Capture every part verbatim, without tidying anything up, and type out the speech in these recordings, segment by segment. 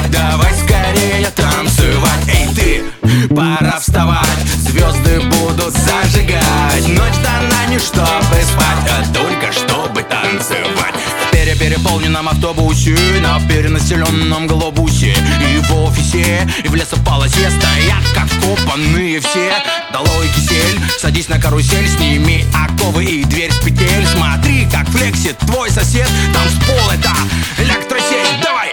давай скорее танцевать. Эй, ты, пора вставать, звезды будут зажигать. Ночь дана не чтобы спать, а только чтобы танцевать. В перепереполненном автобусе, на перенаселенном глобусе, и в офисе, и в лесополосе стоят как вкопанные все. Долой кисель, садись на карусель, сними оковы и дверь с петель. Смотри, как флексит твой сосед, танцпол — это электросеть. Давай!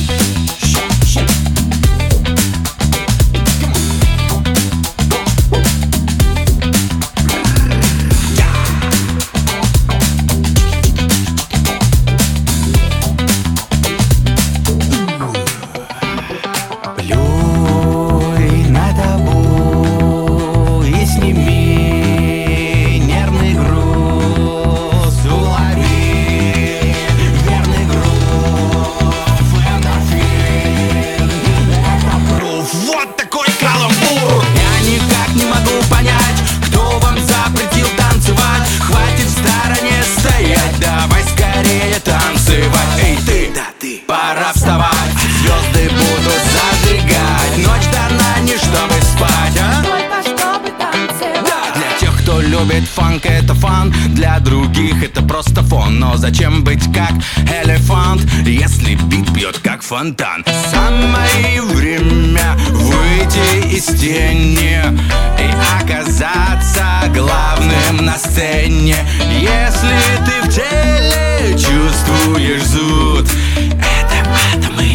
Пора вставать, звезды будут зажигать. Ночь дана не чтобы спать, а? Только чтобы танцевать. Да. Для тех, кто любит фанк, это фан. Для других это просто фон. Но зачем быть как элефант, если бит бьет как фонтан? Самое время выйти из тени и оказаться главным на сцене. Если ты в теле чувствуешь зуд, это атомы.